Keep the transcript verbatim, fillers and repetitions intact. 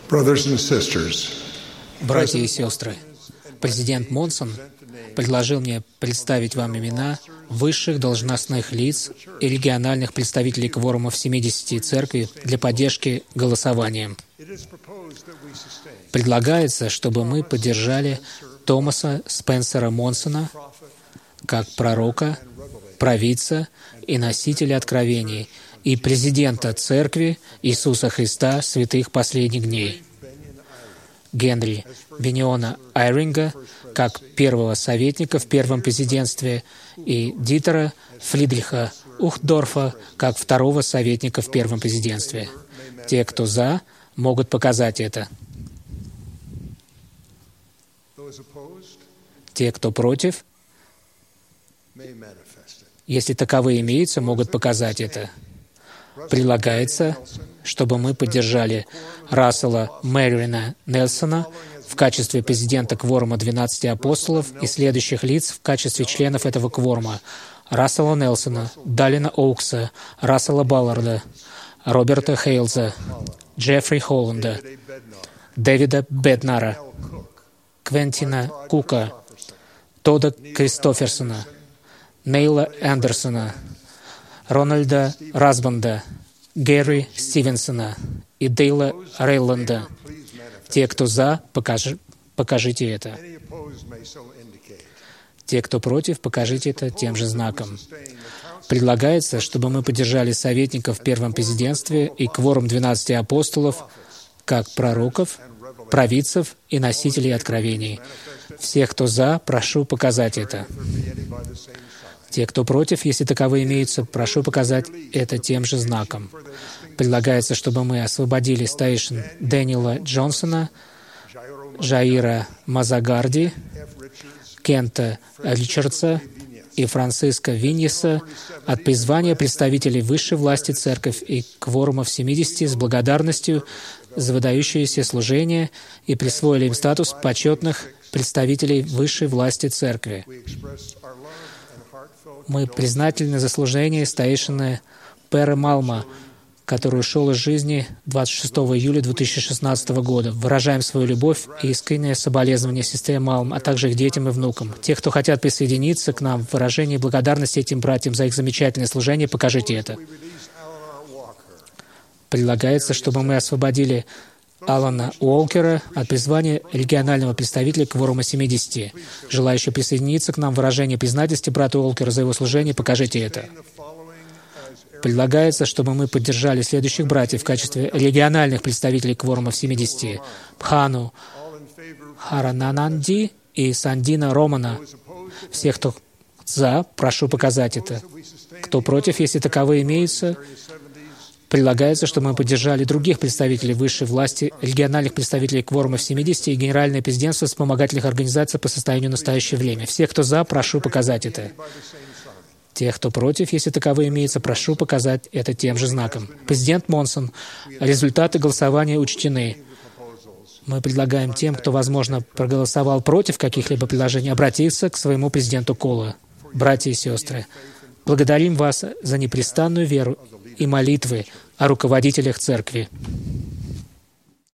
Brothers and sisters, Братья и сестры, президент Монсон предложил мне представить вам имена высших должностных лиц и региональных представителей кворумов семидесяти церквей для поддержки голосованием. Предлагается, чтобы мы поддержали Томаса Спенсера Монсона как пророка, провидца и носителя откровений, и президента Церкви Иисуса Христа святых последних дней, Генри Бениона Айринга как первого советника в первом президентстве и Дитера Фридриха Ухдорфа как второго советника в первом президентстве. Те, кто «за», могут показать это. Те, кто против, если таковые имеются, могут показать это. Прилагается, чтобы мы поддержали Рассела Мэрина Нельсона в качестве президента кворума двенадцати апостолов и следующих лиц в качестве членов этого кворума: Рассела Нельсона, Далина Оукса, Рассела Балларда, Роберта Хейлза, Джеффри Холланда, Дэвида Беднара, Квентина Кука, Тодда Кристоферсона, Нейла Андерсона, Рональда Расбанда, Гэри Стивенсона и Дейла Рейланда. Те, кто «за», покажи, покажите это. Те, кто против, покажите это тем же знаком. Предлагается, чтобы мы поддержали советников в первом президентстве и кворум двенадцати апостолов как пророков, провидцев и носителей откровений. Всех, кто «за», прошу показать это. Те, кто против, если таковые имеются, прошу показать это тем же знаком. Предлагается, чтобы мы освободили старейшин Дэниела Джонсона, Жаира Мазагарди, Кента Ричардса и Франциска Виньеса от призвания представителей высшей власти церковь и кворумов семидесяти с благодарностью за выдающееся служение и присвоили им статус почетных представителей высшей власти церкви. Мы признательны за служение старейшины Пэра Малма, который ушел из жизни двадцать шестого июля две тысячи шестнадцатого года. Выражаем свою любовь и искреннее соболезнование сестре Малм, а также их детям и внукам. Те, кто хотят присоединиться к нам в выражении благодарности этим братьям за их замечательное служение, покажите это. Предлагается, чтобы мы освободили Алана Уолкера от призвания регионального представителя кворума семидесяти. Желающие присоединиться к нам в выражении признательности брату Уолкеру за его служение, покажите это. Предлагается, чтобы мы поддержали следующих братьев в качестве региональных представителей кворумов семидесяти: Пхану Харанананди и Сандина Романа. Всех, кто «за», прошу показать это. Кто против, если таковые имеются, предлагается, чтобы мы поддержали других представителей высшей власти, региональных представителей кворумов семидесяти и Генеральное президентство вспомогательных организаций по состоянию в настоящее время. Всех, кто «за», прошу показать это. Тех, кто против, если таковые имеются, прошу показать это тем же знаком. Президент Монсон, результаты голосования учтены. Мы предлагаем тем, кто, возможно, проголосовал против каких-либо предложений, обратиться к своему президенту Кола. Братья и сестры, благодарим вас за непрестанную веру и молитвы о руководителях Церкви.